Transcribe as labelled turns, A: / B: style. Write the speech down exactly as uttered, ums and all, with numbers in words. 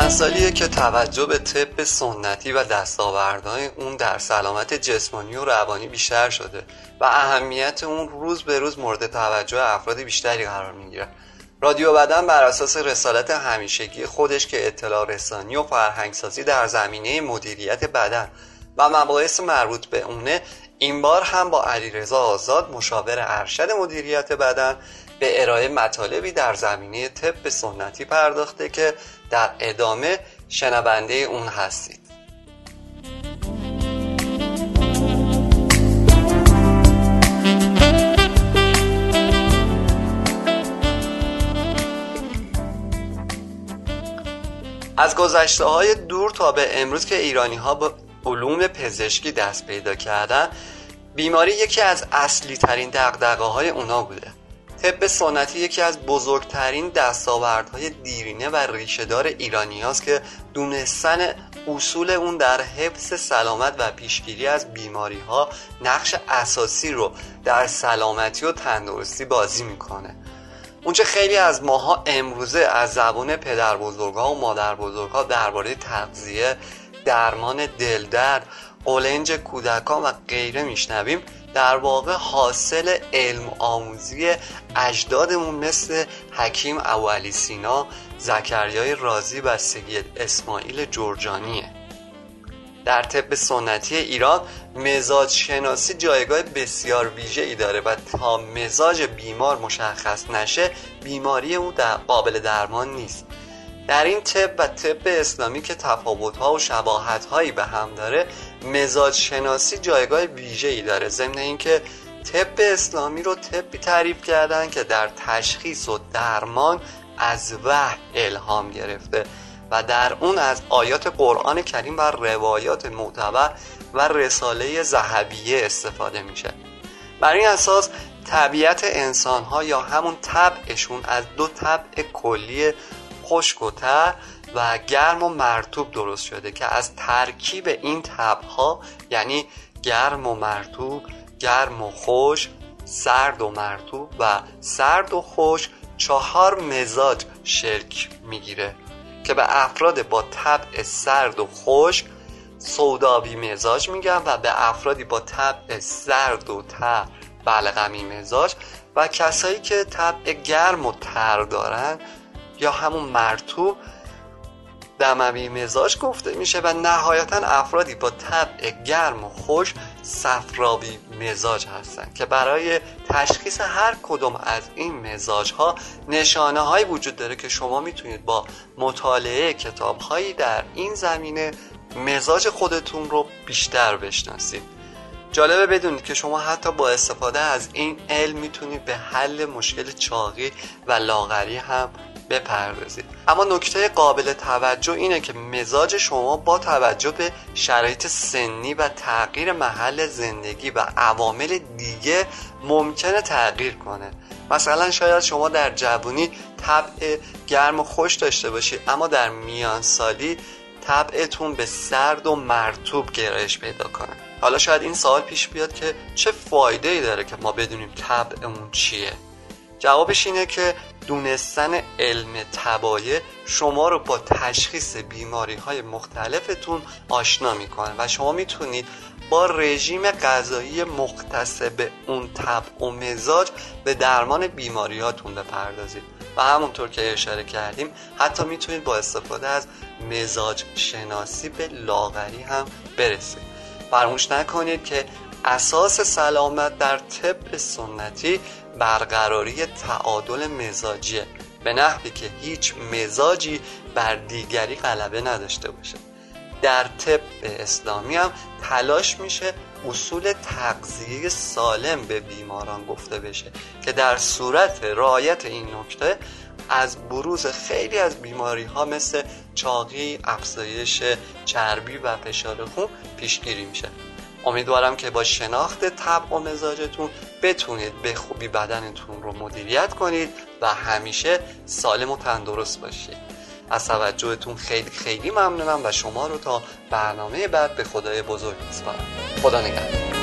A: چند سالیه که توجه به طب سنتی و دستاوردهای اون در سلامت جسمانی و روانی بیشتر شده و اهمیت اون روز به روز مورد توجه افراد بیشتری قرار میگیره. رادیو بدن بر اساس رسالت همیشگی خودش که اطلاع رسانی و فرهنگسازی در زمینه مدیریت بدن و مباحث مربوط به اونه، این بار هم با علیرضا آزاد مشاور ارشد مدیریت بدن به ارائه مطالبی در زمینه طب سنتی پرداخته که در ادامه شنونده اون هستید. از گذشته‌های دور تا به امروز که ایرانی‌ها به علوم پزشکی دست پیدا کردن، بیماری یکی از اصلی ترین دغدغه‌های اونا بوده. طب سنتی یکی از بزرگترین دستاوردهای دیرینه و ریشه‌دار ایرانی هاست که دونستن اصول اون در حفظ سلامت و پیشگیری از بیماری ها نقش اساسی رو در سلامتی و تندرستی بازی میکنه. اونچه خیلی از ماها امروزه از زبان پدر بزرگها و مادر بزرگها درباره تغذیه، درمان دلدرد، قولنج کودکان و غیره میشنویم، در واقع حاصل علم آموزی اجدادمون مثل حکیم ابوعلی سینا، زکریای رازی و سید اسماعیل جرجانیه. در طب سنتی ایران مزاج شناسی جایگاه بسیار ویژه‌ای داره و تا مزاج بیمار مشخص نشه بیماری او در قابل درمان نیست. در این طب و طب اسلامی که تفاوت‌ها و شباهت‌هایی به هم داره، مزاج شناسی جایگاه ویژه‌ای داره، ضمن اینکه طب اسلامی رو طبی تعریف کردن که در تشخیص و درمان از وحی الهام گرفته و در اون از آیات قرآن کریم و روایات معتبر و رساله ذهبیه استفاده میشه. بر این اساس طبیعت انسان‌ها یا همون طبعشون از دو طبع کلی خشک و تر و گرم و مرطوب درست شده که از ترکیب این طبع‌ها، یعنی گرم و مرطوب، گرم و خشک، سرد و مرطوب و سرد و خشک، چهار مزاج شکل میگیره که به افراد با طبع سرد و خشک سوداوی مزاج میگن و به افرادی با طبع سرد و تر بلغمی مزاج و کسایی که طبع گرم و تر دارن یا همون مرطوب دموی مزاج گفته میشه و نهایتا افرادی با طبع گرم و خشک صفراوی مزاج هستن که برای تشخیص هر کدوم از این مزاج ها نشانه هایی وجود داره که شما میتونید با مطالعه کتاب هایی در این زمینه مزاج خودتون رو بیشتر بشناسید. جالبه بدونید که شما حتی با استفاده از این علم میتونید به حل مشکل چاقی و لاغری هم بپردازید. اما نکته قابل توجه اینه که مزاج شما با توجه به شرایط سنی و تغییر محل زندگی و عوامل دیگه ممکنه تغییر کنه. مثلا شاید شما در جوانی طبع گرم و خشک داشته باشید اما در میان سالی طبعتون به سرد و مرطوب گرایش پیدا کنه. حالا شاید این سوال پیش بیاد که چه فایده‌ای داره که ما بدونیم طبعمون چیه؟ جوابش اینه که دونستن علم تبایع شما رو با تشخیص بیماری‌های مختلفتون آشنا میکنه و شما میتونید با رژیم غذایی مختص به اون طبع و مزاج به درمان بیماریاتون بپردازید و همونطور که اشاره کردیم حتی میتونید با استفاده از مزاج شناسی به لاغری هم برسید. فراموش نکنید که اساس سلامت در طب سنتی برقراری تعادل مزاجیه، به نحوی که هیچ مزاجی بر دیگری غلبه نداشته باشه. در طب اسلامی هم تلاش میشه اصول تغذیه سالم به بیماران گفته بشه که در صورت رعایت این نکته از بروز خیلی از بیماری ها مثل چاقی، افزایش چربی و فشار خون پیشگیری میشه. امیدوارم که با شناخت طبع و مزاجتون بتونید به خوبی بدنتون رو مدیریت کنید و همیشه سالم و تندرست باشید. از توجهتون خیلی خیلی ممنونم و شما رو تا برنامه بعد به خدای بزرگ میسپارم. خدا نگهدار.